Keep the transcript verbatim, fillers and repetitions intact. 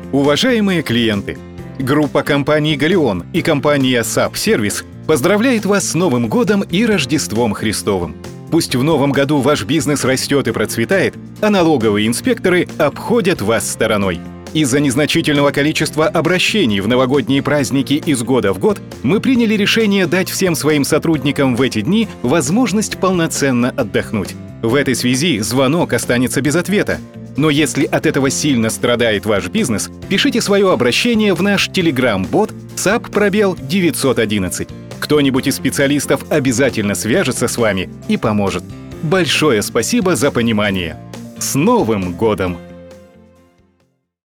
Уважаемые клиенты, группа компаний «Галеон» и компания САП Сервис поздравляет вас с Новым годом и Рождеством Христовым. Пусть в новом году ваш бизнес растет и процветает, а налоговые инспекторы обходят вас стороной. Из-за незначительного количества обращений в новогодние праздники из года в год мы приняли решение дать всем своим сотрудникам в эти дни возможность полноценно отдохнуть. В этой связи звонок останется без ответа. Но если от этого сильно страдает ваш бизнес, пишите свое обращение в наш телеграм-бот САП пробел девятьсот одиннадцать. Кто-нибудь из специалистов обязательно свяжется с вами и поможет. Большое спасибо за понимание. С Новым годом!